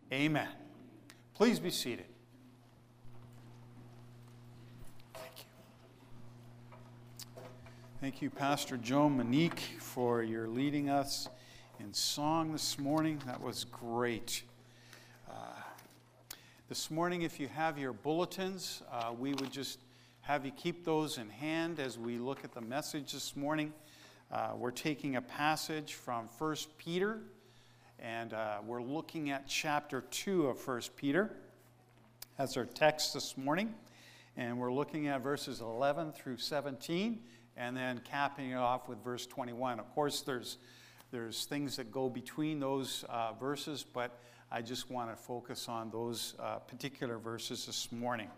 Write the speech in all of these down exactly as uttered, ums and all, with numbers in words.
Amen. Please be seated. Thank you. Thank you, Pastor Joe Monique, for your leading us in song this morning. That was great. Uh, this morning, if you have your bulletins, uh, we would just have you keep those in hand as we look at the message this morning. Uh, we're taking a passage from First Peter, and uh, we're looking at chapter two of First Peter as our text this morning. And we're looking at verses eleven through seventeen, and then capping it off with verse twenty-one. Of course, there's, there's things that go between those uh, verses, but I just want to focus on those uh, particular verses this morning.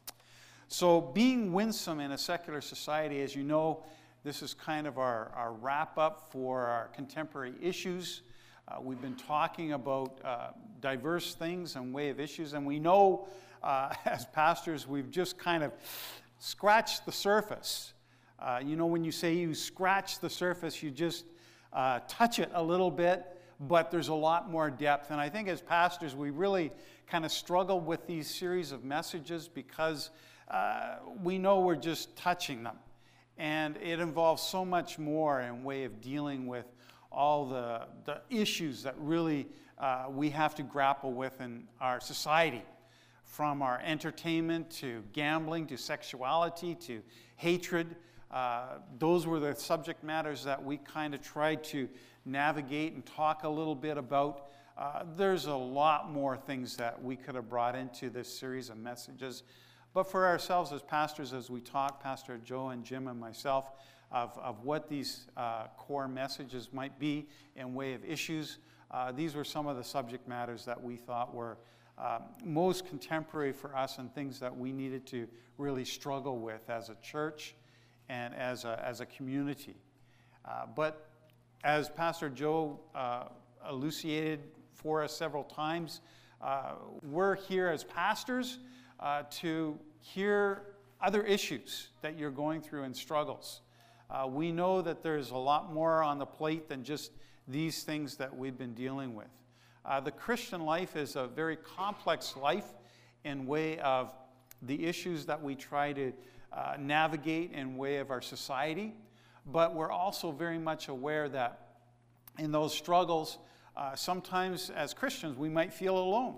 So being winsome in a secular society, as you know, this is kind of our, our wrap-up for our contemporary issues. Uh, we've been talking about uh, diverse things and way of issues, and we know uh, as pastors we've just kind of scratched the surface. Uh, you know, when you say you scratch the surface, you just uh, touch it a little bit, but there's a lot more depth. And I think as pastors we really kind of struggle with these series of messages because uh, we know we're just touching them. And it involves so much more in way of dealing with all the, the issues that really uh, we have to grapple with in our society, from our entertainment to gambling to sexuality to hatred. Uh, those were the subject matters that we kind of tried to navigate and talk a little bit about. Uh, there's a lot more things that we could have brought into this series of messages. But for ourselves as pastors, as we talk, Pastor Joe and Jim and myself, of, of what these uh, core messages might be in way of issues, uh, these were some of the subject matters that we thought were uh, most contemporary for us and things that we needed to really struggle with as a church and as a, as a community. Uh, but as Pastor Joe uh, elucidated for us several times, uh, we're here as pastors Uh, to hear other issues that you're going through and struggles. Uh, we know that there's a lot more on the plate than just these things that we've been dealing with. Uh, the Christian life is a very complex life in way of the issues that we try to uh, navigate in way of our society, but we're also very much aware that in those struggles, uh, sometimes as Christians we might feel alone.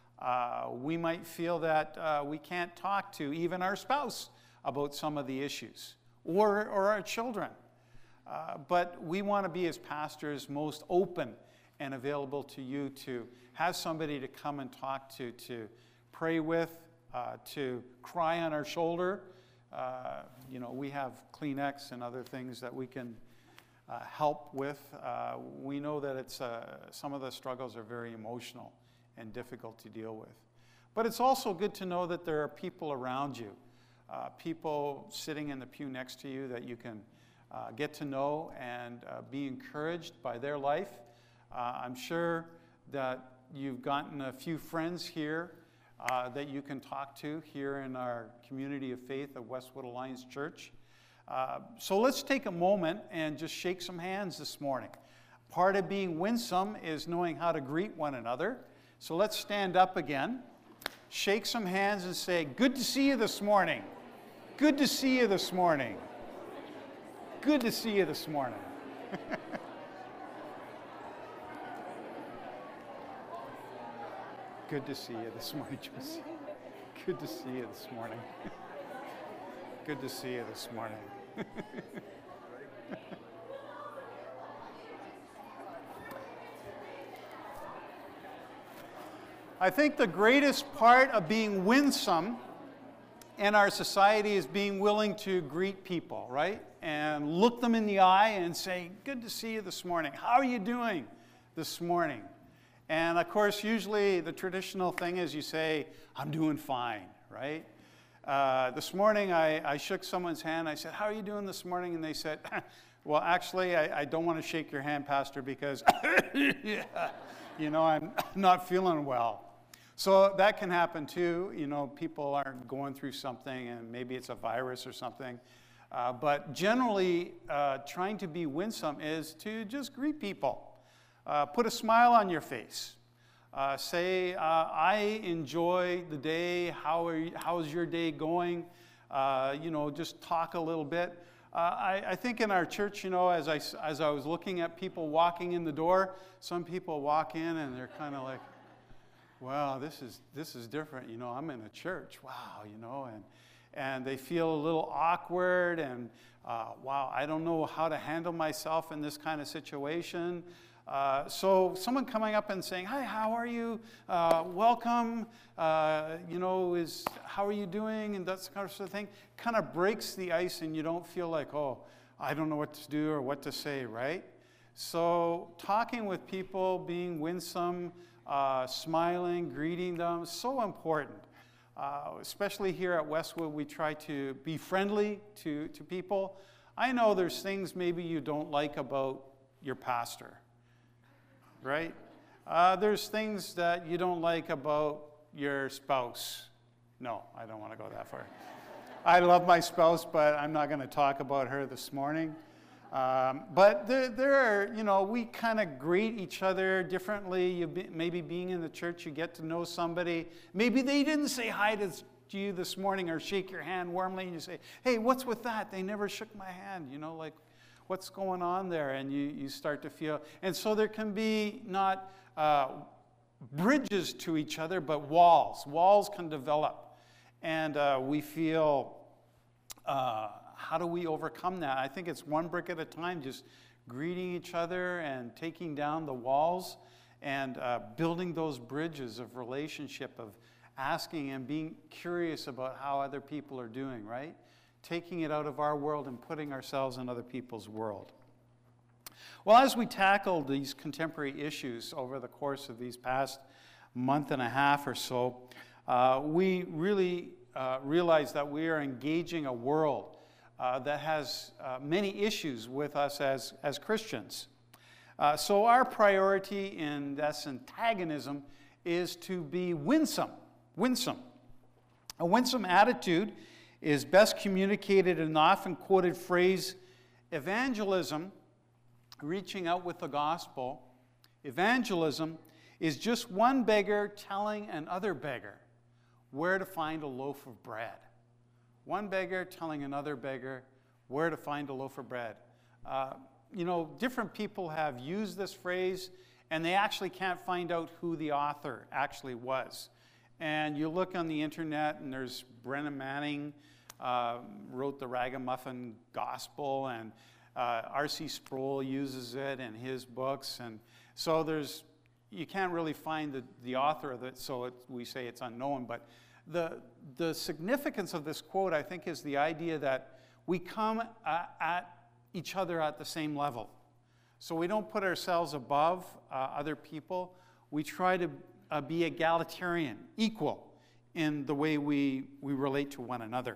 Uh, we might feel that uh, we can't talk to even our spouse about some of the issues, or, or our children. Uh, but we want to be, as pastors, most open and available to you to have somebody to come and talk to, to pray with, uh, to cry on our shoulder. Uh, you know, we have Kleenex and other things that we can uh, help with. Uh, we know that it's uh, some of the struggles are very emotional and difficult to deal with. But it's also good to know that there are people around you, uh, people sitting in the pew next to you that you can uh, get to know and uh, be encouraged by their life. Uh, I'm sure that you've gotten a few friends here uh, that you can talk to here in our community of faith of Westwood Alliance Church. Uh, so let's take a moment and just shake some hands this morning. Part of being winsome is knowing how to greet one another. So let's stand up again, shake some hands and say, good to see you this morning. Good to see you this morning. Good to see you this morning. Good to see you this morning, Josie. Good to see you this morning. Good to see you this morning. I think the greatest part of being winsome in our society is being willing to greet people, right? And look them in the eye and say, good to see you this morning. How are you doing this morning? And of course, usually the traditional thing is you say, I'm doing fine, right? Uh, this morning I, I shook someone's hand. I said, how are you doing this morning? And they said, well, actually, I, I don't want to shake your hand, Pastor, because, you know, I'm not feeling well. So that can happen too. You know, people are going through something and maybe it's a virus or something. Uh, but generally, uh, trying to be winsome is to just greet people. Uh, put a smile on your face. Uh, say, uh, I enjoy the day. How are you, how's your day going? Uh, you know, just talk a little bit. Uh, I, I think in our church, you know, as I, as I was looking at people walking in the door, some people walk in and they're kind of like, wow, this is, this is different. You know, I'm in a church. Wow, you know, and, and they feel a little awkward and, uh, wow, I don't know how to handle myself in this kind of situation. Uh, so someone coming up and saying, hi, how are you? Uh, welcome. Uh, you know, is how are you doing? And that kind of thing kind of breaks the ice, and you don't feel like, oh, I don't know what to do or what to say, right? So talking with people, being winsome, uh, smiling, greeting them, so important. Uh, especially here at Westwood, we try to be friendly to, to people. I know there's things maybe you don't like about your pastor. Right? Uh, there's things that you don't like about your spouse. No, I don't want to go that far. I love my spouse, but I'm not going to talk about her this morning. Um, but there, there are, you know, we kind of greet each other differently. You be, maybe being in the church, you get to know somebody. Maybe they didn't say hi to, to you this morning or shake your hand warmly, and you say, hey, what's with that? They never shook my hand, you know, like, what's going on there? And you, you start to feel, and so there can be not uh, bridges to each other, but walls. Walls can develop. And uh, we feel, uh, how do we overcome that? I think it's one brick at a time, just greeting each other and taking down the walls and uh, building those bridges of relationship, of asking and being curious about how other people are doing, right? Taking it out of our world and putting ourselves in other people's world. Well, as we tackled these contemporary issues over the course of these past month and a half or so, uh, we really uh, realized that we are engaging a world uh, that has uh, many issues with us as, as Christians. Uh, so our priority in this antagonism is to be winsome. Winsome. A winsome attitude is best communicated in the often quoted phrase, evangelism, reaching out with the gospel. Evangelism is just one beggar telling another beggar where to find a loaf of bread. One beggar telling another beggar where to find a loaf of bread. Uh, you know, different people have used this phrase, and they actually can't find out who the author actually was. And you look on the internet, and there's Brennan Manning, uh, wrote the Ragamuffin Gospel, and uh, R C Sproul uses it in his books. And so there's, you can't really find the, the author of it, so it, we say it's unknown. But the, the significance of this quote, I think, is the idea that we come at, at each other at the same level. So we don't put ourselves above uh, other people. We try to Uh, be egalitarian, equal in the way we, we relate to one another.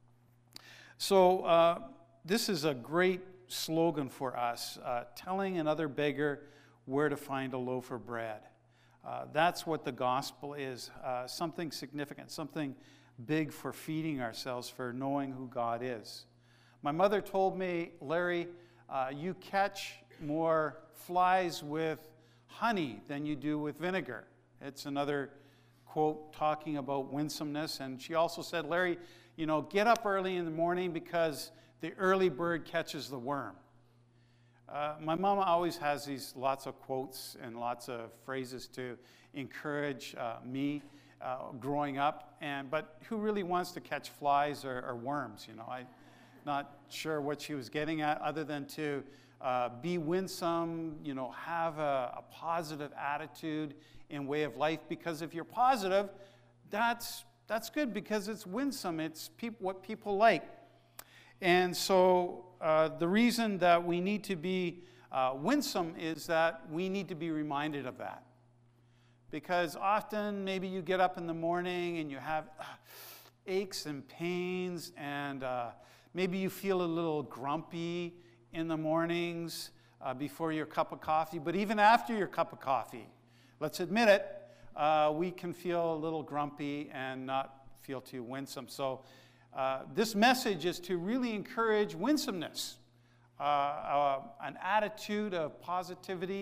So uh, this is a great slogan for us, uh, telling another beggar where to find a loaf of bread. Uh, that's what the gospel is, uh, something significant, something big for feeding ourselves, for knowing who God is. My mother told me, Larry, uh, you catch more flies with honey than you do with vinegar. It's another quote talking about winsomeness. And she also said, Larry, you know, get up early in the morning because the early bird catches the worm. Uh, my mama always has these lots of quotes and lots of phrases to encourage uh, me uh, growing up. And but who really wants to catch flies or, or worms? You know, I'm not sure what she was getting at, other than to uh, be winsome. You know, have a, a positive attitude in way of life. Because if you're positive, that's that's good because it's winsome. It's peop- what people like. And so uh, the reason that we need to be uh, winsome is that we need to be reminded of that. Because often maybe you get up in the morning and you have uh, aches and pains, and uh, maybe you feel a little grumpy in the mornings uh, before your cup of coffee. But even after your cup of coffee, let's admit it, uh, we can feel a little grumpy and not feel too winsome. So Uh, this message is to really encourage winsomeness, uh, uh, an attitude of positivity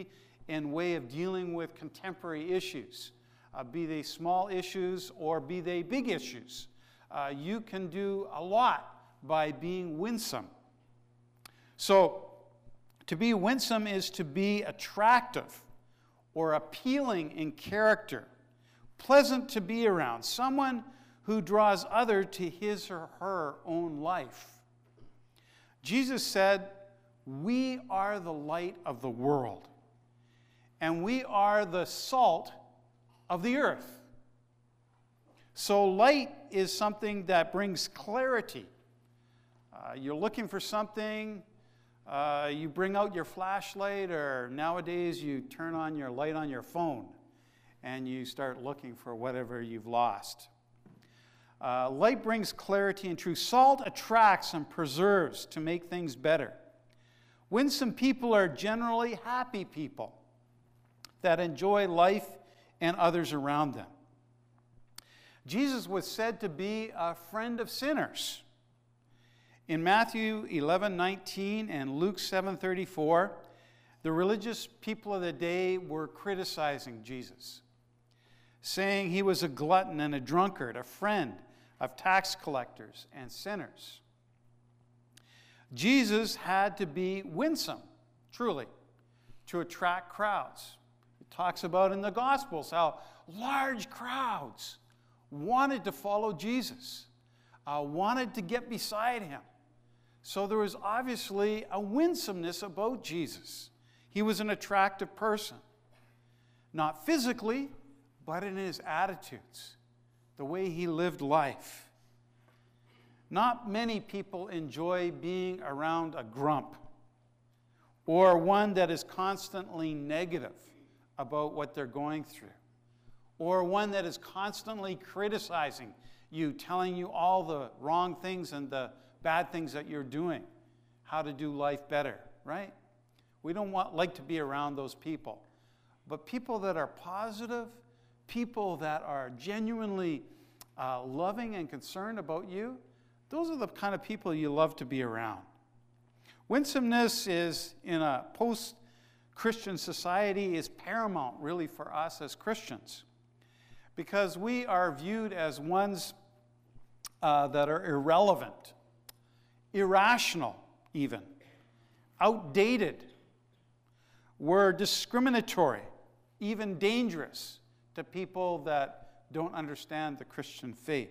in way of dealing with contemporary issues, uh, be they small issues or be they big issues. Uh, you can do a lot by being winsome. So, to be winsome is to be attractive or appealing in character, pleasant to be around, someone who draws others to his or her own life. Jesus said, "We are the light of the world, and we are the salt of the earth." So light is something that brings clarity. Uh, you're looking for something, uh, you bring out your flashlight, or nowadays you turn on your light on your phone and you start looking for whatever you've lost. Uh, light brings clarity and truth. Salt attracts and preserves to make things better. Winsome people are generally happy people that enjoy life and others around them. Jesus was said to be a friend of sinners. In Matthew eleven nineteen and Luke seven thirty-four, the religious people of the day were criticizing Jesus, saying he was a glutton and a drunkard, a friend of tax collectors and sinners. Jesus had to be winsome, truly, to attract crowds. It talks about in the Gospels how large crowds wanted to follow Jesus, uh, wanted to get beside him. So there was obviously a winsomeness about Jesus. He was an attractive person, not physically, but in his attitudes, the way he lived life. Not many people enjoy being around a grump or one that is constantly negative about what they're going through, or one that is constantly criticizing you, telling you all the wrong things and the bad things that you're doing, how to do life better, right? We don't want, like to be around those people. But people that are positive, people that are genuinely uh, loving and concerned about you, those are the kind of people you love to be around. Winsomeness is, in a post-Christian society, is paramount really for us as Christians, because we are viewed as ones uh, that are irrelevant, irrational even, outdated. We're discriminatory, even dangerous to people that don't understand the Christian faith.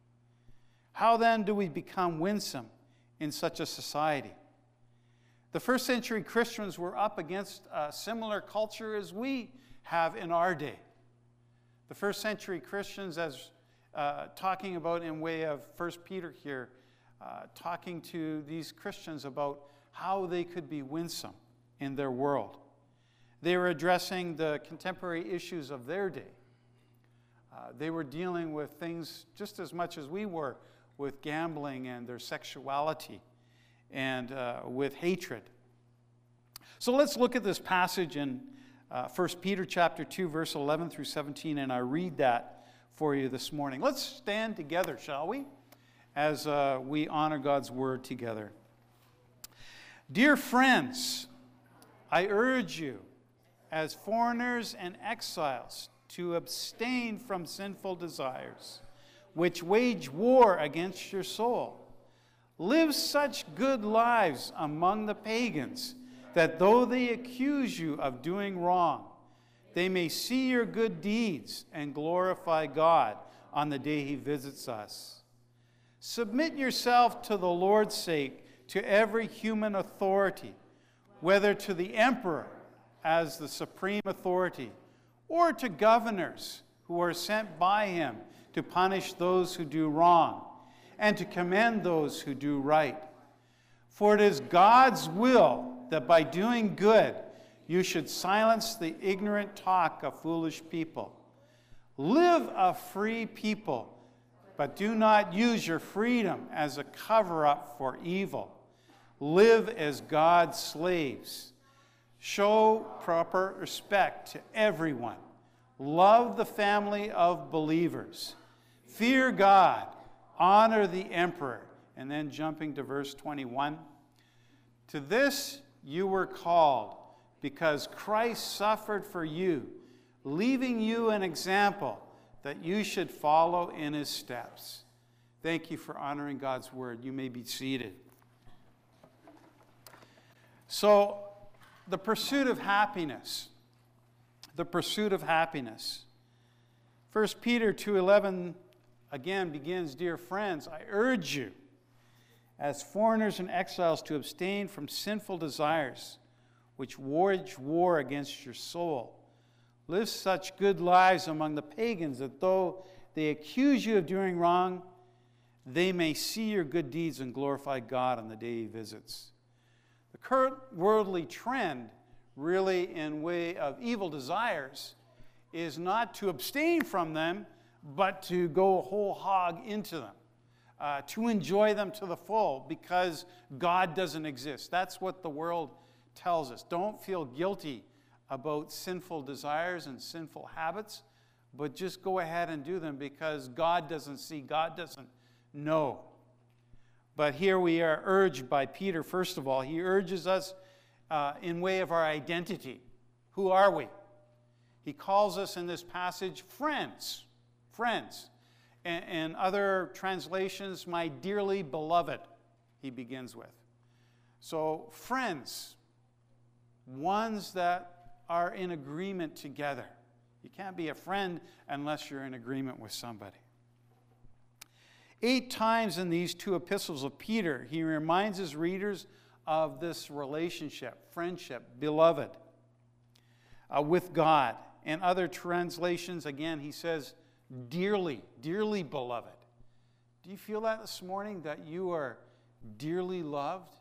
How then do we become winsome in such a society? The first century Christians were up against a similar culture as we have in our day. The first century Christians, as uh, talking about in way of First Peter here, uh, talking to these Christians about how they could be winsome in their world. They were addressing the contemporary issues of their day. Uh, they were dealing with things just as much as we were, with gambling and their sexuality and uh, with hatred. So let's look at this passage in uh, First Peter chapter two, verse eleven through seventeen, and I read that for you this morning. Let's stand together, shall we, as uh, we honor God's word together. Dear friends, I urge you, as foreigners and exiles, to abstain from sinful desires, which wage war against your soul. Live such good lives among the pagans, that though they accuse you of doing wrong, they may see your good deeds and glorify God on the day he visits us. Submit yourself to the Lord's sake to every human authority, whether to the emperor as the supreme authority, or to governors who are sent by him to punish those who do wrong and to commend those who do right. For it is God's will that by doing good you should silence the ignorant talk of foolish people. Live a free people, but do not use your freedom as a cover-up for evil. Live as God's slaves. Show proper respect to everyone. Love the family of believers. Fear God. Honor the emperor. And then jumping to verse twenty-one. To this you were called, because Christ suffered for you, leaving you an example that you should follow in his steps. Thank you for honoring God's word. You may be seated. So, the pursuit of happiness. The pursuit of happiness. First Peter two eleven again begins, "Dear friends, I urge you, as foreigners and exiles, to abstain from sinful desires, which wage war against your soul. Live such good lives among the pagans that though they accuse you of doing wrong, they may see your good deeds and glorify God on the day he visits." The current worldly trend, really in way of evil desires, is not to abstain from them, but to go whole hog into them, uh, to enjoy them to the full, because God doesn't exist. That's what the world tells us. Don't feel guilty about sinful desires and sinful habits, but just go ahead and do them because God doesn't see, God doesn't know. But here we are urged by Peter, first of all, he urges us uh, in way of our identity. Who are we? He calls us in this passage friends, friends. And, and other translations, my dearly beloved, he begins with. So friends, ones that are in agreement together. You can't be a friend unless you're in agreement with somebody. Eight times in these two epistles of Peter, he reminds his readers of this relationship, friendship, beloved, uh, with God. And other translations, again, he says, dearly, dearly beloved. Do you feel that this morning, that you are dearly loved?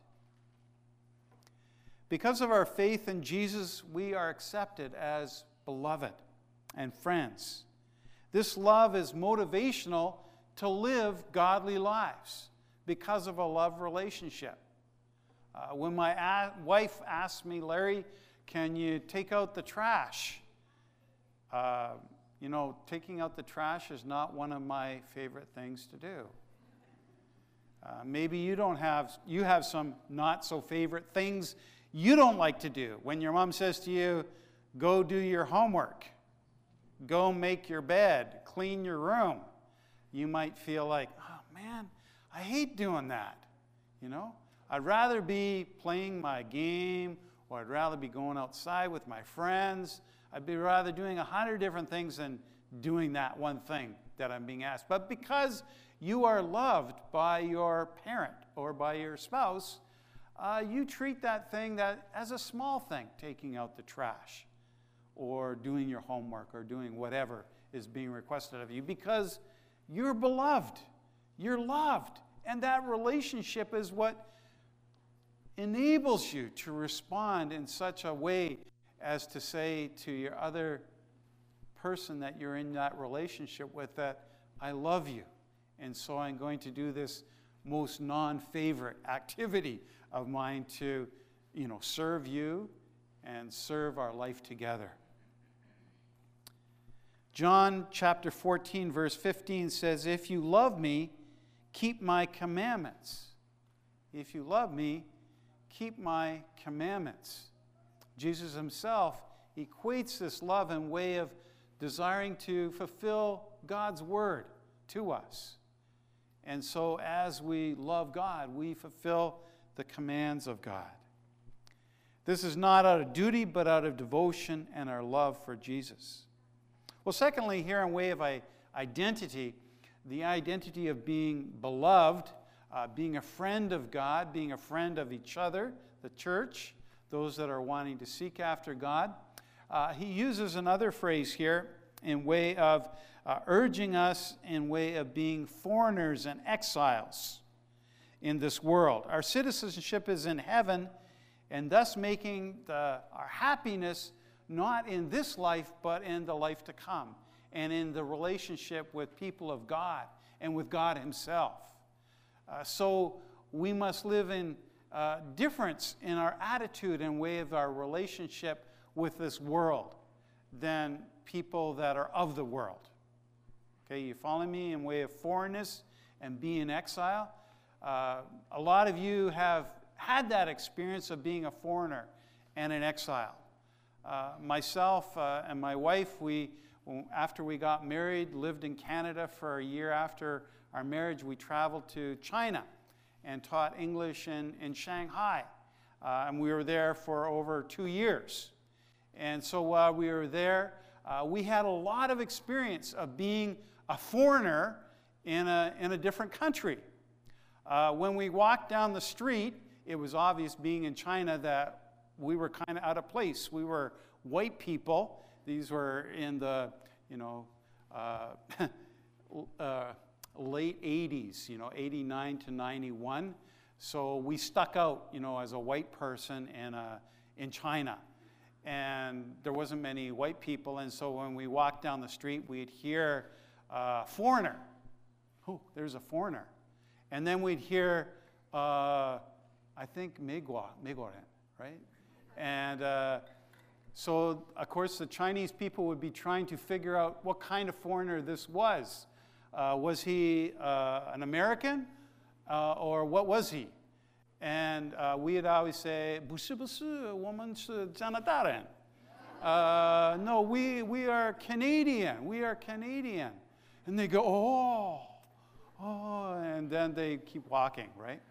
Because of our faith in Jesus, we are accepted as beloved and friends. This love is motivational to live godly lives because of a love relationship. Uh, when my a- wife asked me, Larry, can you take out the trash? Uh, you know, taking out the trash is not one of my favorite things to do. Uh, maybe you don't have, you have some not so favorite things you don't like to do. When your mom says to you, go do your homework, go make your bed, clean your room, you might feel like, oh man, I hate doing that. You know, I'd rather be playing my game, or I'd rather be going outside with my friends. I'd be rather doing a hundred different things than doing that one thing that I'm being asked. But because you are loved by your parent or by your spouse, uh, you treat that thing that as a small thing, taking out the trash or doing your homework or doing whatever is being requested of you, because you're beloved, you're loved. And that relationship is what enables you to respond in such a way as to say to your other person that you're in that relationship with that, I love you. And so I'm going to do this most non-favorite activity of mine to, you know, serve you and serve our life together. John chapter fourteen, verse fifteen says, if you love me, keep my commandments. If you love me, keep my commandments. Jesus himself equates this love in way of desiring to fulfill God's word to us. And so as we love God, we fulfill the commands of God. This is not out of duty, but out of devotion and our love for Jesus. Well, secondly, here in way of identity, the identity of being beloved, uh, being a friend of God, being a friend of each other, the church, those that are wanting to seek after God. Uh, he uses another phrase here in way of uh, urging us in way of being foreigners and exiles in this world. Our citizenship is in heaven, and thus making the, our happiness not in this life, but in the life to come, and in the relationship with people of God and with God himself. Uh, so we must live in uh, difference in our attitude and way of our relationship with this world than people that are of the world. Okay, you follow me in way of foreignness and being in exile? Uh, a lot of you have had that experience of being a foreigner and an exile. uh, myself uh, and my wife, we, after we got married, lived in Canada for a year after our marriage. We traveled to China and taught English in, in Shanghai. Uh, and we were there for over two years. And so while we were there, uh, we had a lot of experience of being a foreigner in a, in a different country. Uh, when we walked down the street, it was obvious, being in China, that we were kind of out of place. We were white people. These were in the, you know, uh, uh, late eighties, you know, eighty-nine to ninety-one. So we stuck out, you know, as a white person in, uh, in China. And there wasn't many white people, and so when we walked down the street, we'd hear uh, foreigner. Oh, there's a foreigner. And then we'd hear, uh, I think, Megua, Megoran, right? And uh, so, of course, the Chinese people would be trying to figure out what kind of foreigner this was. Uh, was he uh, an American, uh, or what was he? And uh, we'd always say, 不是不是，我们是加拿大人. Uh, no, we, we are Canadian. We are Canadian. And they go, oh, oh, and then they keep walking, right?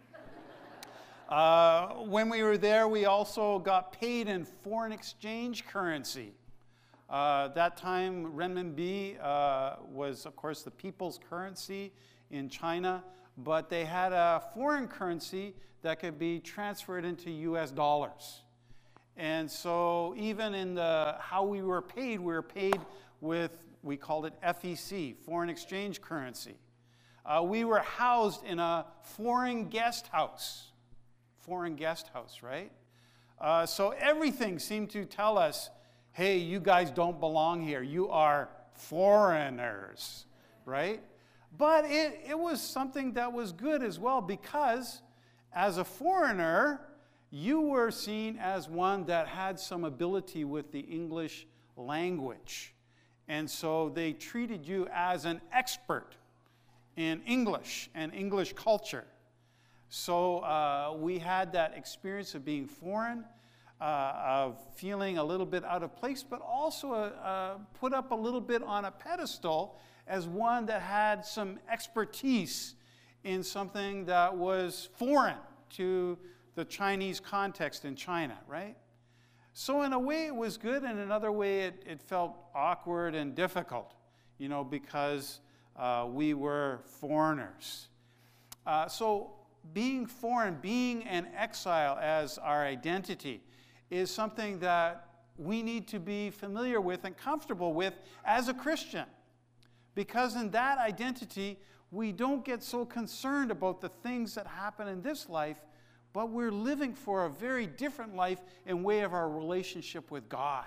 Uh, when we were there, we also got paid in foreign exchange currency. Uh, that time, renminbi uh, was, of course, the people's currency in China, but they had a foreign currency that could be transferred into U S dollars. And so even in the how we were paid, we were paid with, we called it F E C, foreign exchange currency. Uh, we were housed in a foreign guest house. Foreign guest house, right? Uh, so everything seemed to tell us, hey, you guys don't belong here. You are foreigners, right? But it, it was something that was good as well, because as a foreigner, you were seen as one that had some ability with the English language. And so they treated you as an expert in English and English culture. So uh, we had that experience of being foreign, uh, of feeling a little bit out of place, but also uh, put up a little bit on a pedestal as one that had some expertise in something that was foreign to the Chinese context in China, right? So in a way it was good, and in another way it, it felt awkward and difficult, you know, because uh, we were foreigners. Uh, so being foreign, being an exile as our identity, is something that we need to be familiar with and comfortable with as a Christian. Because in that identity, we don't get so concerned about the things that happen in this life, but we're living for a very different life in way of our relationship with God.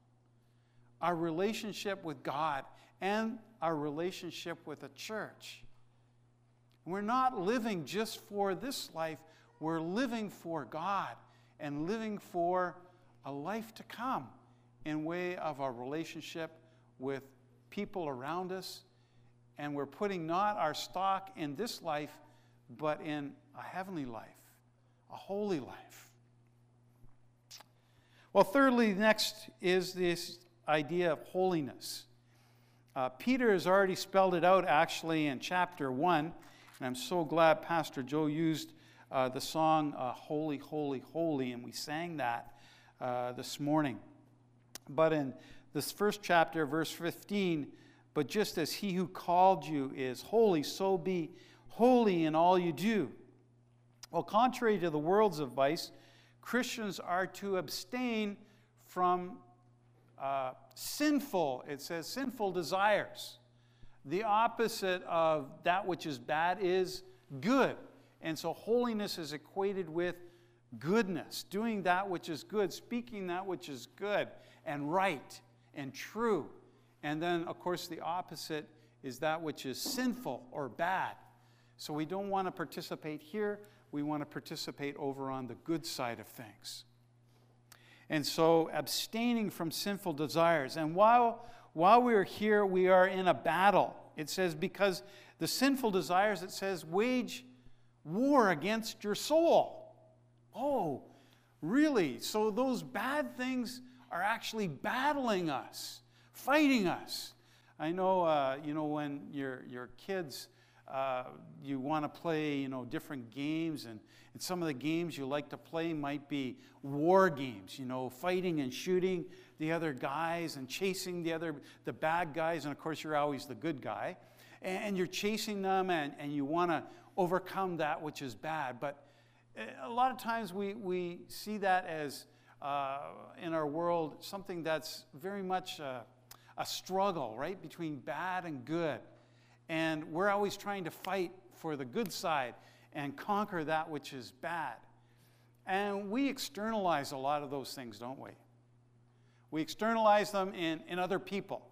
Our relationship with God and our relationship with the church. We're not living just for this life, we're living for God and living for a life to come in way of our relationship with people around us, and we're putting not our stock in this life, but in a heavenly life, a holy life. Well, thirdly, next is this idea of holiness. Uh, Peter has already spelled it out actually in chapter one, and I'm so glad Pastor Joe used uh, the song uh, Holy, Holy, Holy, and we sang that uh, this morning. But in this first chapter, verse fifteen, but just as he who called you is holy, so be holy in all you do. Well, contrary to the world's advice, Christians are to abstain from uh, sinful, it says sinful desires. The opposite of that which is bad is good. And so holiness is equated with goodness, doing that which is good, speaking that which is good and right and true. And then, of course, the opposite is that which is sinful or bad. So we don't want to participate here. We want to participate over on the good side of things. And so abstaining from sinful desires. And while, while we're here, we are in a battle. It says, because the sinful desires, it says, wage war against your soul. Oh, really? So those bad things are actually battling us, fighting us. I know, uh, you know, when your your kids, uh, you want to play, you know, different games, and, and some of the games you like to play might be war games, you know, fighting and shooting the other guys and chasing the other, the bad guys, and of course you're always the good guy, and, and you're chasing them, and, and you want to overcome that which is bad. But a lot of times we, we see that as, uh, in our world, something that's very much uh, a struggle, right, between bad and good. And we're always trying to fight for the good side and conquer that which is bad. And we externalize a lot of those things, don't we? We externalize them in, in other people.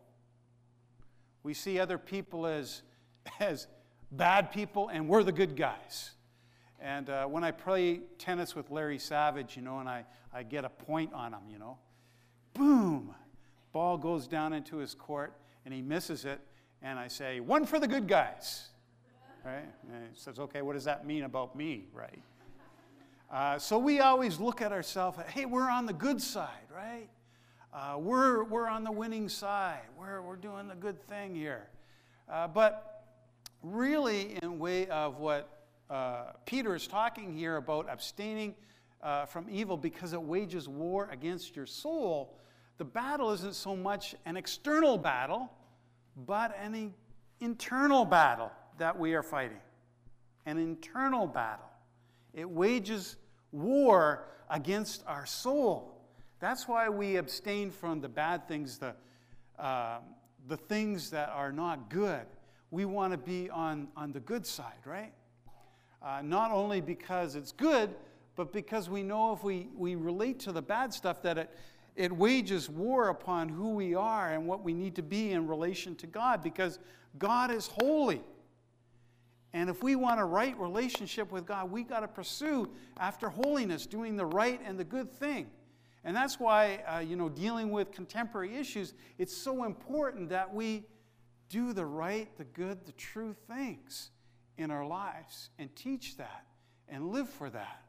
We see other people as, as bad people, and we're the good guys. And uh, when I play tennis with Larry Savage, you know, and I, I get a point on him, you know, boom, ball goes down into his court, and he misses it, and I say, one for the good guys, right? And he says, okay, what does that mean about me, right? Uh, so we always look at ourselves, hey, we're on the good side, right? Uh, we're, we're on the winning side. We're, we're doing the good thing here. Uh, but really, in way of what uh, Peter is talking here about abstaining uh, from evil because it wages war against your soul, the battle isn't so much an external battle, but an internal battle that we are fighting. An internal battle. It wages war against our soul. That's why we abstain from the bad things, the, uh, the things that are not good. We want to be on, on the good side, right? Uh, not only because it's good, but because we know if we, we relate to the bad stuff that it, it wages war upon who we are and what we need to be in relation to God, because God is holy. And if we want a right relationship with God, we got to pursue after holiness, doing the right and the good thing. And that's why, uh, you know, dealing with contemporary issues, it's so important that we do the right, the good, the true things in our lives and teach that and live for that.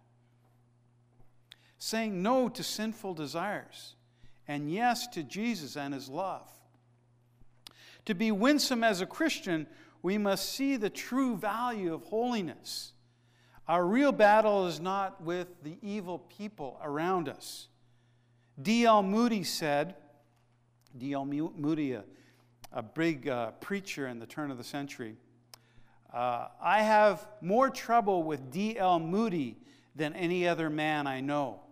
Saying no to sinful desires and yes to Jesus and his love. To be winsome as a Christian, we must see the true value of holiness. Our real battle is not with the evil people around us. D L Moody said, D L Moody, a, a big uh, preacher in the turn of the century, uh, I have more trouble with D L Moody than any other man I know.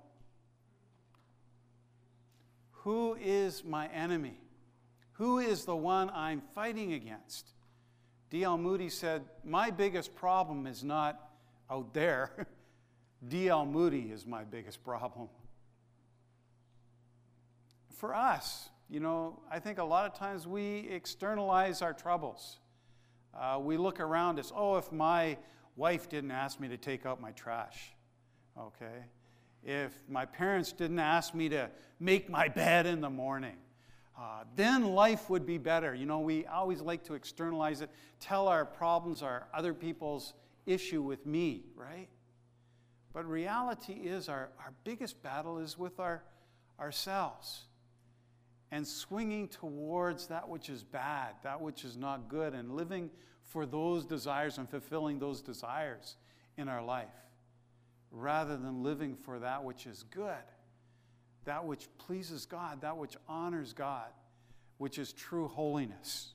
Who is my enemy? Who is the one I'm fighting against? D L Moody said, my biggest problem is not out there. D L Moody is my biggest problem. For us, you know, I think a lot of times we externalize our troubles. Uh, we look around us, oh, if my wife didn't ask me to take out my trash, okay? If my parents didn't ask me to make my bed in the morning, uh, then life would be better. You know, we always like to externalize it, tell our problems are other people's issue with me, right? But reality is our, our biggest battle is with our ourselves. And swinging towards that which is bad, that which is not good, and living for those desires and fulfilling those desires in our life, rather than living for that which is good, that which pleases God, that which honors God, which is true holiness.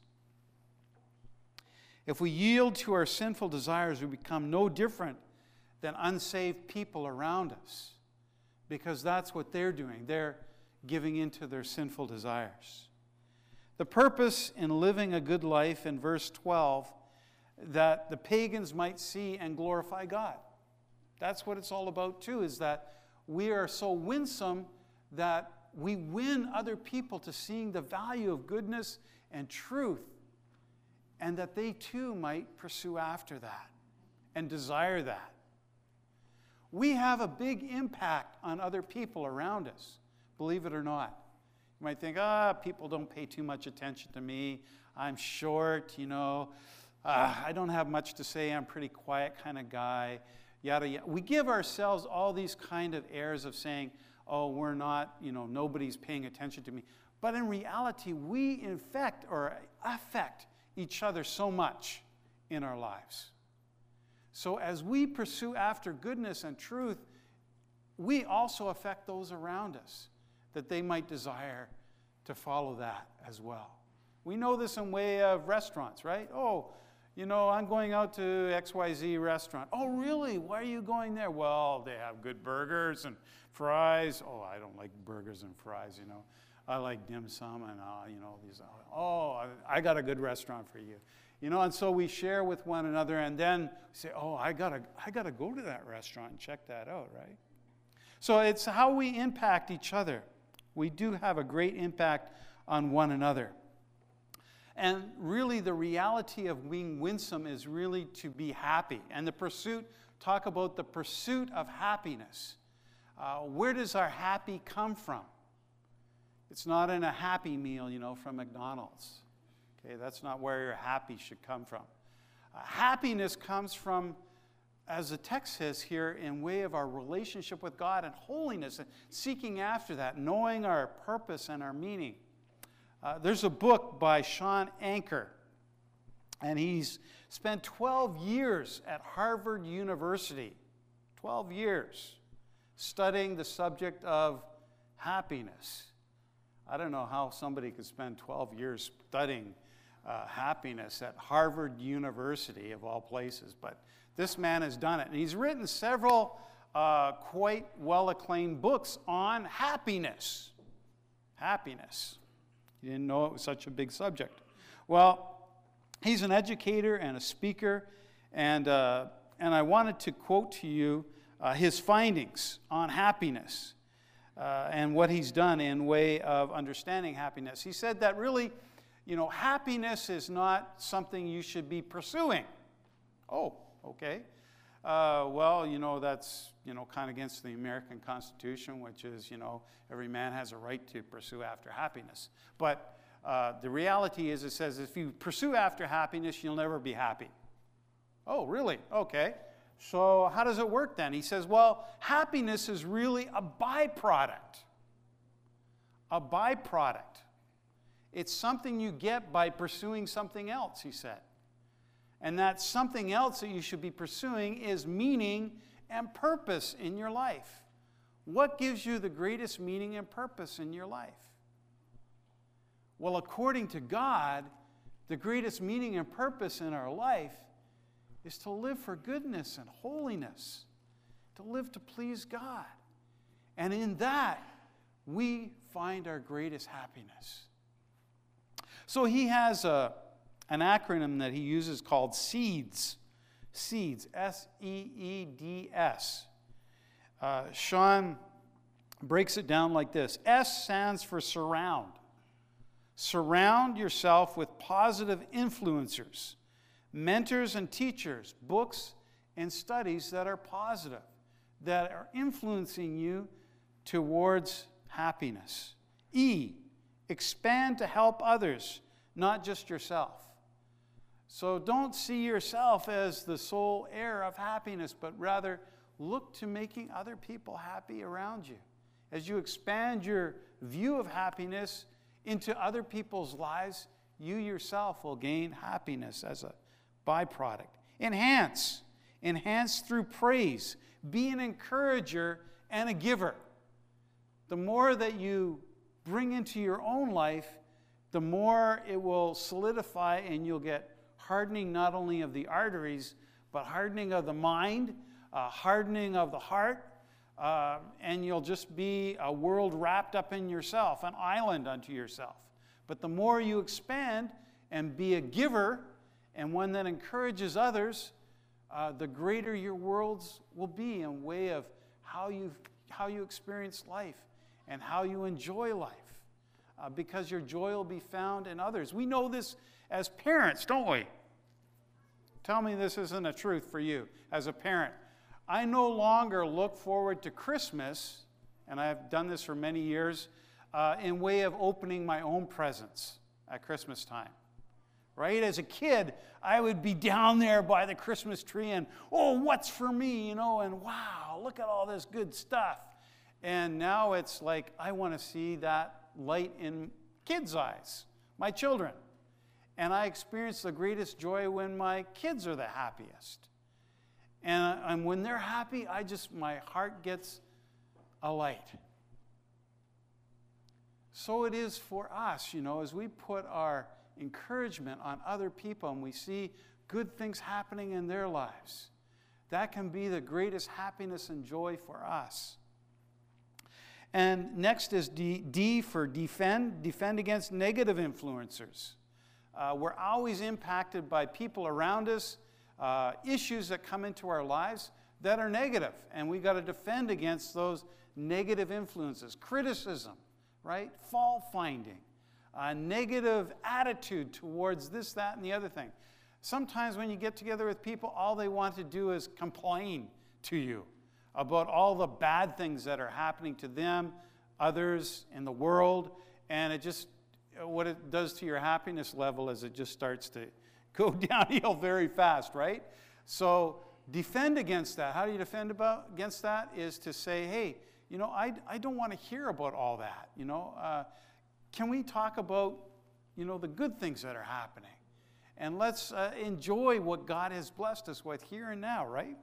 If we yield to our sinful desires, we become no different than unsaved people around us, because that's what they're doing. They're giving into their sinful desires. The purpose in living a good life in verse twelve, that the pagans might see and glorify God. That's what it's all about too, is that we are so winsome that we win other people to seeing the value of goodness and truth, and that they too might pursue after that and desire that. We have a big impact on other people around us. Believe it or not. You might think, ah, people don't pay too much attention to me. I'm short, you know. Uh, I don't have much to say. I'm a pretty quiet kind of guy. Yada, yada. We give ourselves all these kind of airs of saying, oh, we're not, you know, nobody's paying attention to me. But in reality, we infect or affect each other so much in our lives. So as we pursue after goodness and truth, we also affect those around us, that they might desire to follow that as well. We know this in way of restaurants, right? Oh, you know, I'm going out to X Y Z restaurant. Oh, really? Why are you going there? Well, they have good burgers and fries. Oh, I don't like burgers and fries, you know. I like dim sum and, uh, you know, these. Oh, I, I got a good restaurant for you. You know, and so we share with one another, and then say, oh, I gotta, I gotta go to that restaurant and check that out, right? So it's how we impact each other. We do have a great impact on one another. And really the reality of being winsome is really to be happy. And the pursuit, talk about the pursuit of happiness. Uh, where does our happy come from? It's not in a Happy Meal, you know, from McDonald's. Okay, that's not where your happy should come from. Uh, happiness comes from, as the text says here, in way of our relationship with God and holiness, and seeking after that, knowing our purpose and our meaning. Uh, there's a book by Sean Anker, and he's spent twelve years at Harvard University, twelve years, studying the subject of happiness. I don't know how somebody could spend twelve years studying uh, happiness at Harvard University, of all places, but this man has done it. And he's written several uh, quite well-acclaimed books on happiness. Happiness. You didn't know it was such a big subject. Well, he's an educator and a speaker, and, uh, and I wanted to quote to you uh, his findings on happiness uh, and what he's done in way of understanding happiness. He said that really, you know, happiness is not something you should be pursuing. Oh, okay. Uh, well, you know, that's, you know, kind of against the American Constitution, which is, you know, every man has a right to pursue after happiness. But uh, the reality is, it says if you pursue after happiness, you'll never be happy. Oh, really? Okay. So how does it work then? He says, well, happiness is really a byproduct. A byproduct. It's something you get by pursuing something else, he said. And that something else that you should be pursuing is meaning and purpose in your life. What gives you the greatest meaning and purpose in your life? Well, according to God, the greatest meaning and purpose in our life is to live for goodness and holiness, to live to please God. And in that, we find our greatest happiness. So he has a an acronym that he uses called SEEDS. SEEDS, S E E D S. Uh, Sean breaks it down like this. S stands for surround. Surround yourself with positive influencers, mentors and teachers, books and studies that are positive, that are influencing you towards happiness. E, expand to help others, not just yourself. So don't see yourself as the sole heir of happiness, but rather look to making other people happy around you. As you expand your view of happiness into other people's lives, you yourself will gain happiness as a byproduct. Enhance. Enhance through praise. Be an encourager and a giver. The more that you bring into your own life, the more it will solidify, and you'll get hardening not only of the arteries, but hardening of the mind, uh, hardening of the heart, uh, and you'll just be a world wrapped up in yourself, an island unto yourself. But the more you expand and be a giver, and one that encourages others, uh, the greater your worlds will be in way of how you, how you experience life and how you enjoy life. Uh, because your joy will be found in others. We know this as parents, don't we? Tell me this isn't a truth for you as a parent. I no longer look forward to Christmas, and I've done this for many years, uh, in way of opening my own presents at Christmas time. Right? As a kid, I would be down there by the Christmas tree and, oh, what's for me, you know, and wow, look at all this good stuff. And now it's like, I want to see that light in kids' eyes, my children. And I experience the greatest joy when my kids are the happiest. And, and when they're happy, I just, my heart gets alight. So it is for us, you know, as we put our encouragement on other people and we see good things happening in their lives. That can be the greatest happiness and joy for us. And next is D, D for defend, defend against negative influencers. Uh, we're always impacted by people around us, uh, issues that come into our lives that are negative, and we got to defend against those negative influences. Criticism, right? Fault finding, a negative attitude towards this, that, and the other thing. Sometimes when you get together with people, all they want to do is complain to you about all the bad things that are happening to them, others, in the world, and it just, what it does to your happiness level is it just starts to go downhill very fast, right? So defend against that. How do you defend about, against that? Is to say, hey, you know, I, I don't want to hear about all that, you know. Uh, can we talk about, you know, the good things that are happening? And let's uh, enjoy what God has blessed us with here and now, right?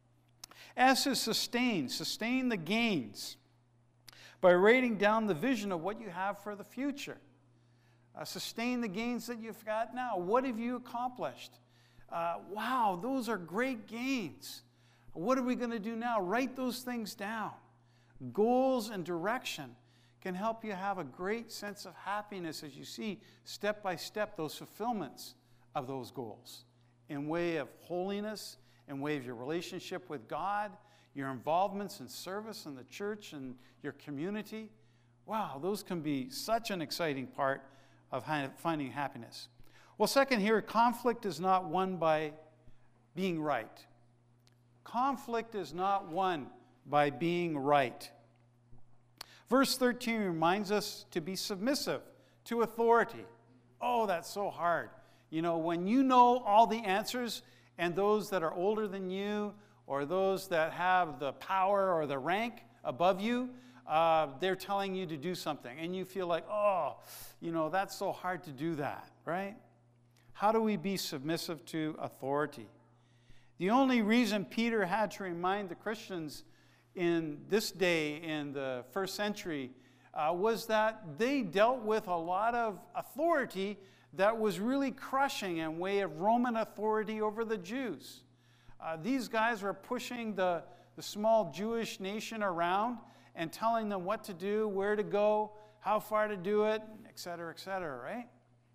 S is sustain. Sustain the gains by writing down the vision of what you have for the future. Uh, sustain the gains that you've got now. What have you accomplished? Uh, wow, those are great gains. What are we going to do now? Write those things down. Goals and direction can help you have a great sense of happiness as you see step by step those fulfillments of those goals in way of holiness, in way of your relationship with God, your involvements in service in the church and your community. Wow, those can be such an exciting part of finding happiness. Well, second here, conflict is not won by being right. Conflict is not won by being right. Verse thirteen reminds us to be submissive to authority. Oh, that's so hard. You know, when you know all the answers and those that are older than you or those that have the power or the rank above you, uh, they're telling you to do something. And you feel like, oh, you know, that's so hard to do that, right? How do we be submissive to authority? The only reason Peter had to remind the Christians in this day, in the first century, uh, was that they dealt with a lot of authority that was really crushing in way of Roman authority over the Jews. Uh, these guys were pushing the, the small Jewish nation around and telling them what to do, where to go, how far to do it, et cetera, et cetera, right?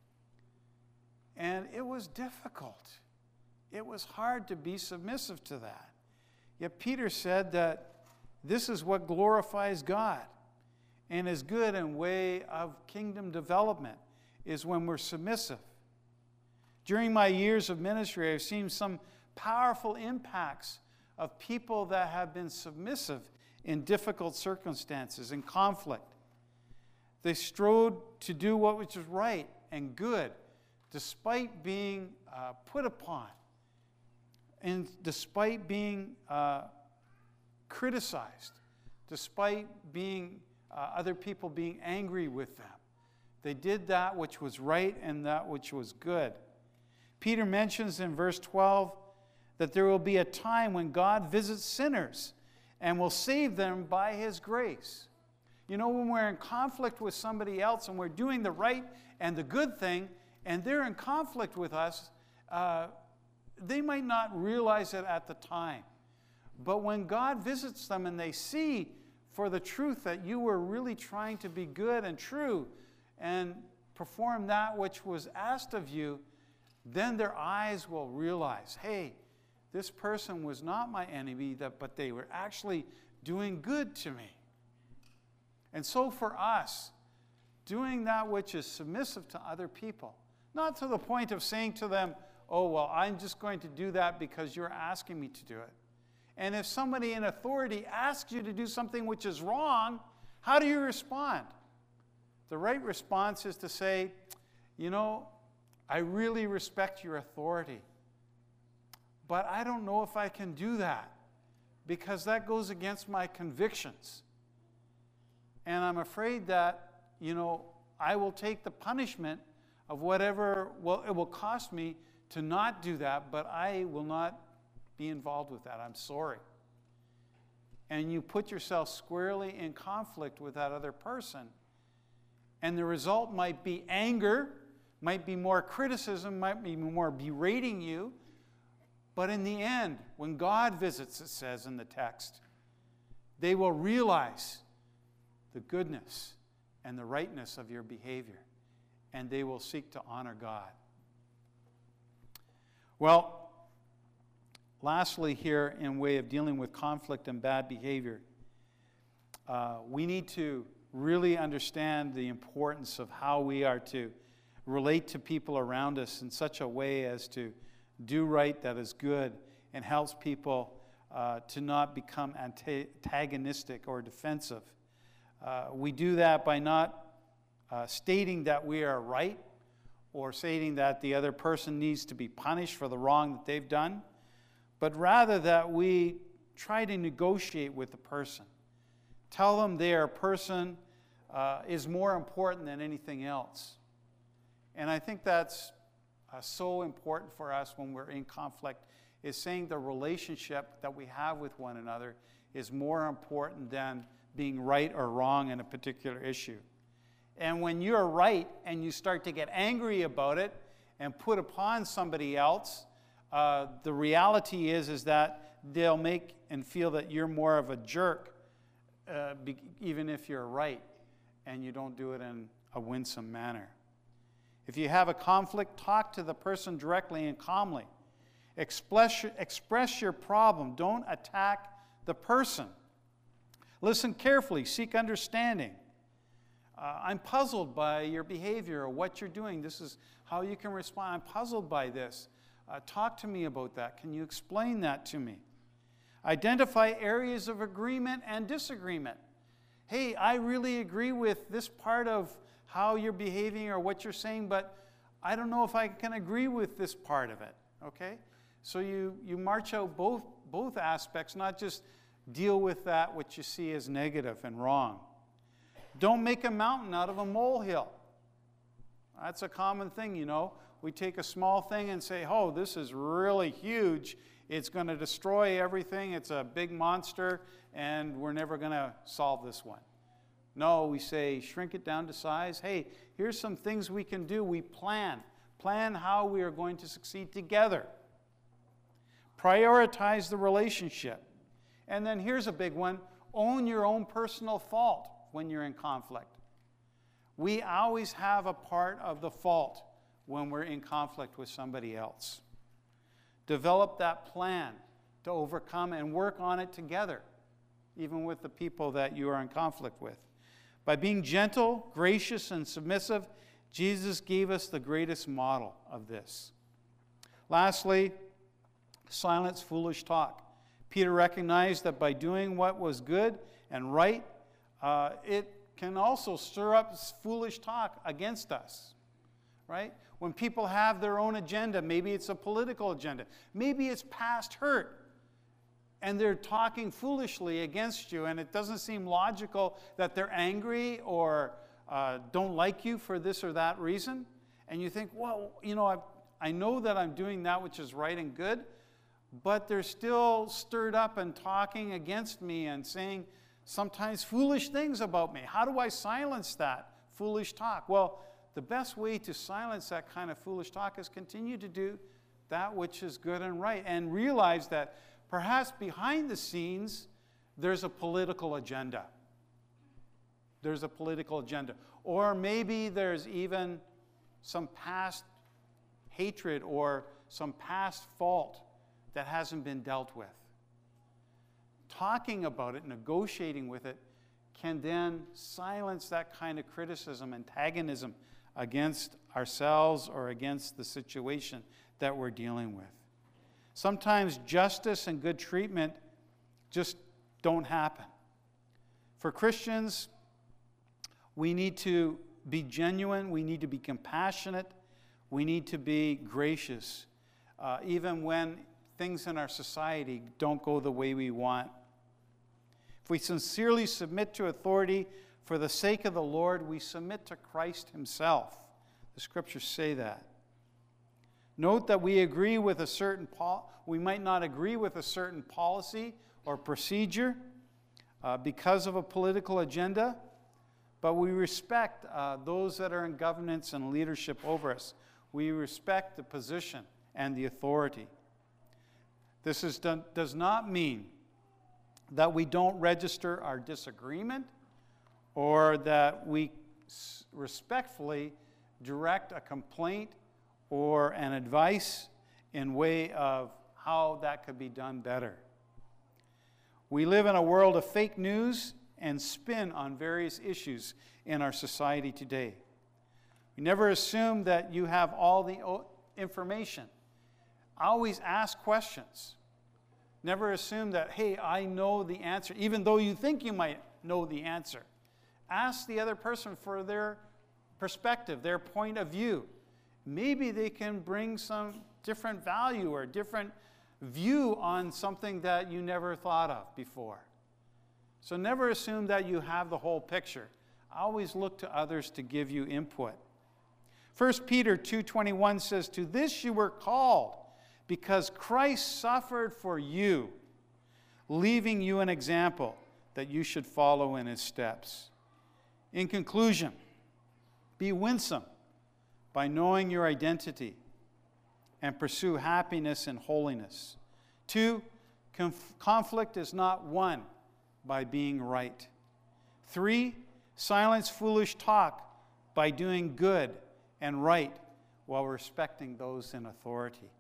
And it was difficult. It was hard to be submissive to that. Yet Peter said that this is what glorifies God and is good in way of kingdom development, is when we're submissive. During my years of ministry, I've seen some powerful impacts of people that have been submissive in difficult circumstances, in conflict. They strove to do what was right and good, despite being uh, put upon, and despite being uh, criticized, despite being uh, other people being angry with them. They did that which was right and that which was good. Peter mentions in verse twelve that there will be a time when God visits sinners and will save them by his grace. You know, when we're in conflict with somebody else and we're doing the right and the good thing, and they're in conflict with us, uh, they might not realize it at the time. But when God visits them and they see for the truth that you were really trying to be good and true and perform that which was asked of you, then their eyes will realize, hey, this person was not my enemy, but they were actually doing good to me. And so for us, doing that which is submissive to other people, not to the point of saying to them, oh, well, I'm just going to do that because you're asking me to do it. And if somebody in authority asks you to do something which is wrong, how do you respond? The right response is to say, you know, I really respect your authority, but I don't know if I can do that because that goes against my convictions. And I'm afraid that, you know, I will take the punishment of whatever well, it will cost me to not do that, but I will not be involved with that. I'm sorry. And you put yourself squarely in conflict with that other person. And the result might be anger, might be more criticism, might be more berating you. But in the end, when God visits, it says in the text, they will realize the goodness and the rightness of your behavior, and they will seek to honor God. Well, lastly here, in way of dealing with conflict and bad behavior, uh, we need to really understand the importance of how we are to relate to people around us in such a way as to do right that is good and helps people uh, to not become antagonistic or defensive. Uh, we do that by not uh, stating that we are right or stating that the other person needs to be punished for the wrong that they've done, but rather that we try to negotiate with the person. Tell them their person uh, is more important than anything else. And I think that's uh, so important for us when we're in conflict, is saying the relationship that we have with one another is more important than being right or wrong in a particular issue. And when you're right and you start to get angry about it and put upon somebody else, uh, the reality is, is that they'll make and feel that you're more of a jerk, uh, be, even if you're right and you don't do it in a winsome manner. If you have a conflict, talk to the person directly and calmly. Express, express your problem. Don't attack the person. Listen carefully. Seek understanding. Uh, I'm puzzled by your behavior or what you're doing. This is how you can respond. I'm puzzled by this. Uh, talk to me about that. Can you explain that to me? Identify areas of agreement and disagreement. Hey, I really agree with this part of how you're behaving or what you're saying, but I don't know if I can agree with this part of it. Okay? So you, you march out both, both aspects, not just deal with that which you see as negative and wrong. Don't make a mountain out of a molehill. That's a common thing, you know. We take a small thing and say, oh, this is really huge. It's going to destroy everything. It's a big monster, and we're never going to solve this one. No, we say, shrink it down to size. Hey, here's some things we can do. We plan. Plan how we are going to succeed together. Prioritize the relationship. And then here's a big one. Own your own personal fault when you're in conflict. We always have a part of the fault when we're in conflict with somebody else. Develop that plan to overcome and work on it together, even with the people that you are in conflict with. By being gentle, gracious, and submissive, Jesus gave us the greatest model of this. Lastly, silence foolish talk. Peter recognized that by doing what was good and right, uh, it can also stir up foolish talk against us, right? When people have their own agenda, maybe it's a political agenda, maybe it's past hurt, and they're talking foolishly against you, and it doesn't seem logical that they're angry or uh, don't like you for this or that reason, and you think, well, you know, I, I know that I'm doing that which is right and good, but they're still stirred up and talking against me and saying sometimes foolish things about me. How do I silence that foolish talk? Well, the best way to silence that kind of foolish talk is continue to do that which is good and right, and realize that perhaps behind the scenes there's a political agenda. There's a political agenda. Or maybe there's even some past hatred or some past fault that hasn't been dealt with. Talking about it, negotiating with it, can then silence that kind of criticism, antagonism against ourselves or against the situation that we're dealing with. Sometimes justice and good treatment just don't happen. For Christians, we need to be genuine, we need to be compassionate, we need to be gracious, uh, even when things in our society don't go the way we want. If we sincerely submit to authority, for the sake of the Lord, we submit to Christ himself. The scriptures say that. Note that we agree with a certain pol- we might not agree with a certain policy or procedure uh, because of a political agenda, but we respect uh, those that are in governance and leadership over us. We respect the position and the authority. This is done, does not mean that we don't register our disagreement or that we respectfully direct a complaint or an advice in way of how that could be done better. We live in a world of fake news and spin on various issues in our society today. We never assume that you have all the information. Always ask questions. Never assume that, hey, I know the answer, even though you think you might know the answer. Ask the other person for their perspective, their point of view. Maybe they can bring some different value or different view on something that you never thought of before. So never assume that you have the whole picture. Always look to others to give you input. First Peter two twenty-one says, "To this you were called, because Christ suffered for you, leaving you an example that you should follow in his steps." In conclusion, be winsome by knowing your identity and pursue happiness and holiness. Two, conf- conflict is not won by being right. Three, silence foolish talk by doing good and right while respecting those in authority.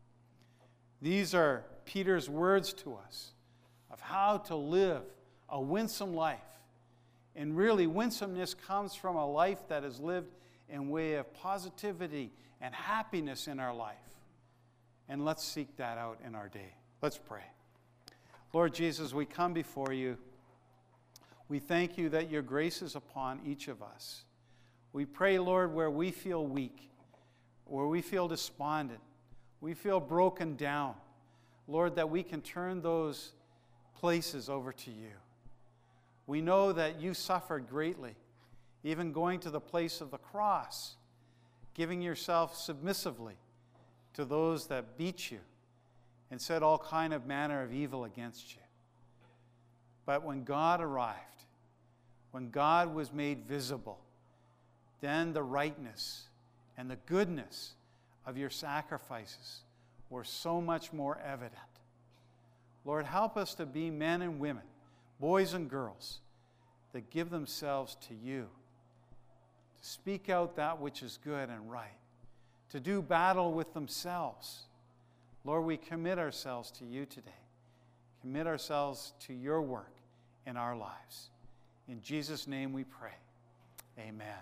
These are Peter's words to us of how to live a winsome life. And really, winsomeness comes from a life that is lived in way of positivity and happiness in our life. And let's seek that out in our day. Let's pray. Lord Jesus, we come before you. We thank you that your grace is upon each of us. We pray, Lord, where we feel weak, where we feel despondent, we feel broken down, Lord, that we can turn those places over to you. We know that you suffered greatly, even going to the place of the cross, giving yourself submissively to those that beat you and said all kind of manner of evil against you. But when God arrived, when God was made visible, then the rightness and the goodness of your sacrifices were so much more evident. Lord, help us to be men and women, boys and girls, that give themselves to you, to speak out that which is good and right, to do battle with themselves. Lord, we commit ourselves to you today. Commit ourselves to your work in our lives. In Jesus' name we pray. Amen.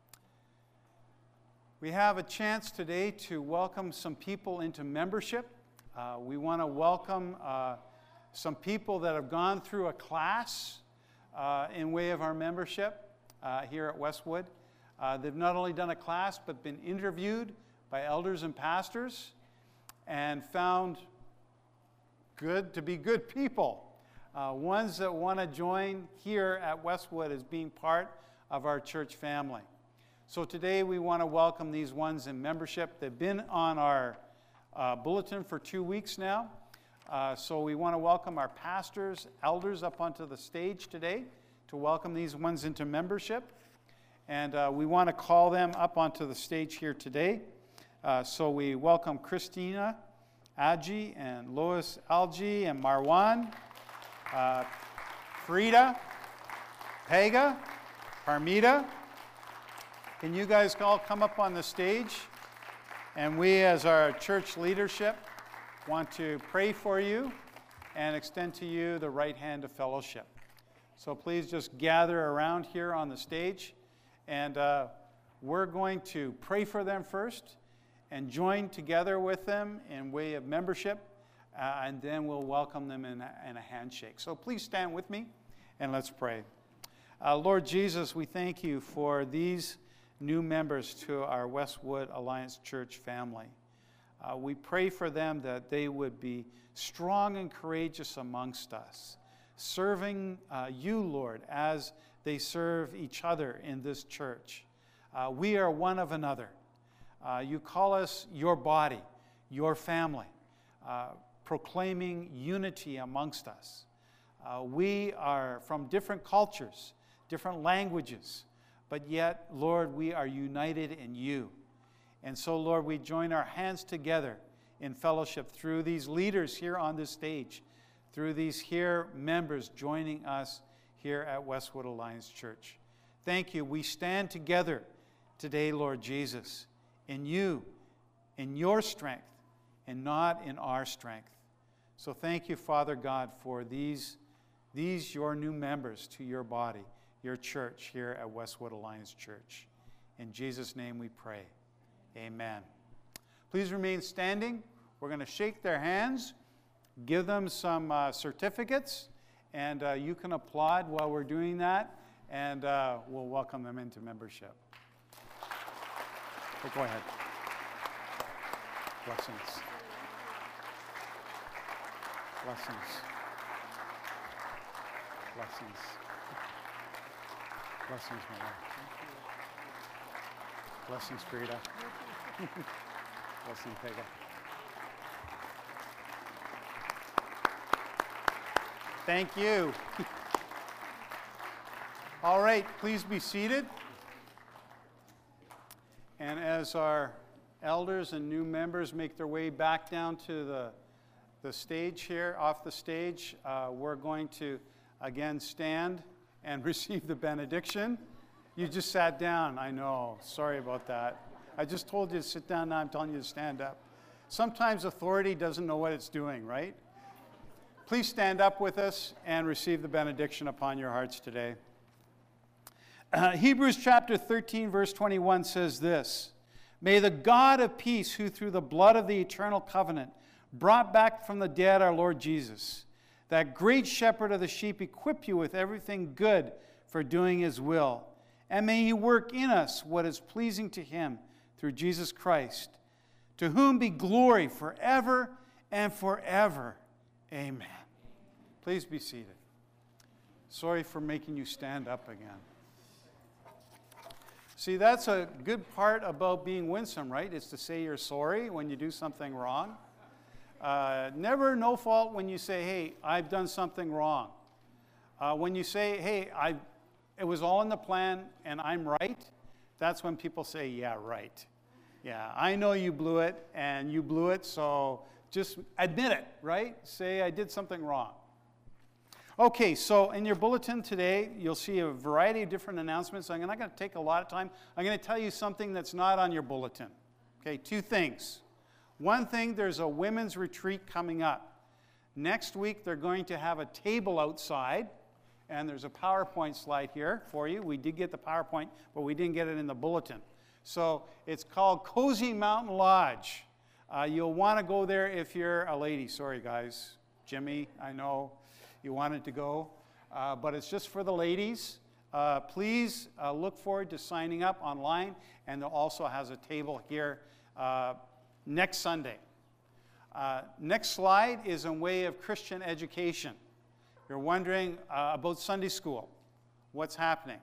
We have a chance today to welcome some people into membership. Uh, we want to welcome uh, some people that have gone through a class uh, in way of our membership uh, here at Westwood. Uh, they've not only done a class, but been interviewed by elders and pastors and found good to be good people. Uh, ones that want to join here at Westwood as being part of our church family. So today we want to welcome these ones in membership. They've been on our uh, bulletin for two weeks now. Uh, so we want to welcome our pastors, elders up onto the stage today to welcome these ones into membership. And uh, we want to call them up onto the stage here today. Uh, so we welcome Christina Adji and Lois Algi and Marwan, uh, Frida, Pega, Parmita. Can you guys all come up on the stage? And we, as our church leadership, want to pray for you and extend to you the right hand of fellowship. So please just gather around here on the stage, and uh, we're going to pray for them first and join together with them in way of membership, uh, and then we'll welcome them in a, in a handshake. So please stand with me, and let's pray. Uh, Lord Jesus, we thank you for these new members to our Westwood Alliance Church family. Uh, we pray for them that they would be strong and courageous amongst us, serving uh, you, Lord, as they serve each other in this church. Uh, we are one of another. Uh, you call us your body, your family, uh, proclaiming unity amongst us. Uh, we are from different cultures, different languages, but yet, Lord, we are united in you. And so, Lord, we join our hands together in fellowship through these leaders here on this stage, through these here members joining us here at Westwood Alliance Church. Thank you. We stand together today, Lord Jesus, in you, in your strength, and not in our strength. So thank you, Father God, for these, these your new members to your body, your church here at Westwood Alliance Church. In Jesus' name we pray. Amen. Please remain standing. We're going to shake their hands, give them some uh, certificates, and uh, you can applaud while we're doing that, and uh, we'll welcome them into membership. So go ahead. Blessings. Blessings. Blessings. Blessings, my Lord. Blessings, Frida. Blessings, Pega. Thank you. All right, please be seated. And as our elders and new members make their way back down to the, the stage here, off the stage, uh, we're going to again stand and receive the benediction. You just sat down, I know. Sorry about that. I just told you to sit down, now I'm telling you to stand up. Sometimes authority doesn't know what it's doing, right? Please stand up with us and receive the benediction upon your hearts today. Uh, Hebrews chapter thirteen, verse twenty-one says this: May the God of peace, who through the blood of the eternal covenant brought back from the dead our Lord Jesus, that great shepherd of the sheep, equip you with everything good for doing his will. And may he work in us what is pleasing to him through Jesus Christ, to whom be glory forever and forever. Amen. Please be seated. Sorry for making you stand up again. See, that's a good part about being winsome, right? It's to say you're sorry when you do something wrong. Uh, never no fault when you say, hey, I've done something wrong. Uh, when you say, hey, I, it was all in the plan and I'm right, that's when people say, yeah, right. Yeah, I know you blew it and you blew it, so just admit it, right? Say, I did something wrong. Okay, so in your bulletin today, you'll see a variety of different announcements. I'm not going to take a lot of time. I'm going to tell you something that's not on your bulletin. Okay, two things. One thing, there's a women's retreat coming up. Next week, they're going to have a table outside, and there's a PowerPoint slide here for you. We did get the PowerPoint, but we didn't get it in the bulletin. So it's called Cozy Mountain Lodge. Uh, you'll want to go there if you're a lady. Sorry, guys. Jimmy, I know you wanted to go, uh, but it's just for the ladies. Uh, please uh, look forward to signing up online, and there also has a table here uh, next Sunday. Uh, next slide is in way of Christian education. You're wondering uh, about Sunday school, what's happening.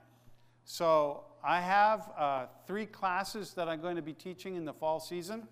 So I have uh, three classes that I'm going to be teaching in the fall season.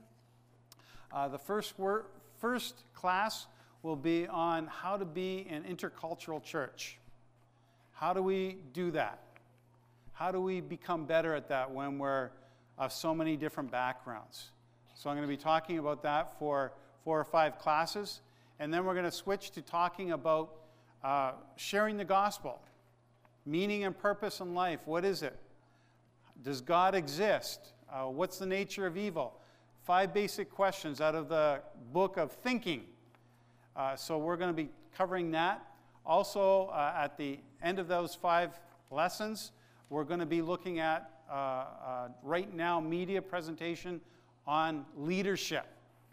Uh, the first, wor- first class will be on how to be an intercultural church. How do we do that? How do we become better at that when we're of so many different backgrounds? So I'm going to be talking about that for four or five classes, and then we're going to switch to talking about uh, sharing the gospel, meaning and purpose in life. What is it? Does God exist? Uh, what's the nature of evil? Five basic questions out of the book of Thinking. Uh, so we're going to be covering that. Also, uh, at the end of those five lessons, we're going to be looking at uh, uh, right now media presentation on leadership.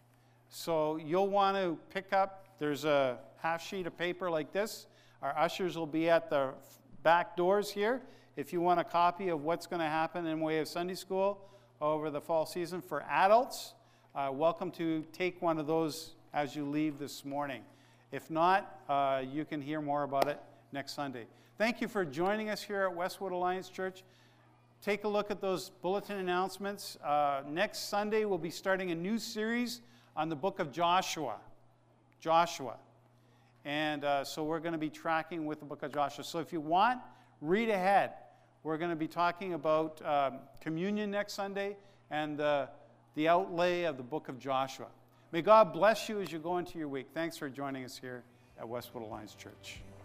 So you'll want to pick up, there's a half sheet of paper like this. Our ushers will be at the back doors here. If you want a copy of what's going to happen in way of Sunday school over the fall season for adults, uh, welcome to take one of those as you leave this morning. If not, uh, you can hear more about it next Sunday. Thank you for joining us here at Westwood Alliance Church. Take a look at those bulletin announcements. Uh, next Sunday, we'll be starting a new series on the book of Joshua. Joshua. And uh, so we're going to be tracking with the book of Joshua. So if you want, read ahead. We're going to be talking about um, communion next Sunday and uh, the outlay of the book of Joshua. May God bless you as you go into your week. Thanks for joining us here at Westwood Alliance Church.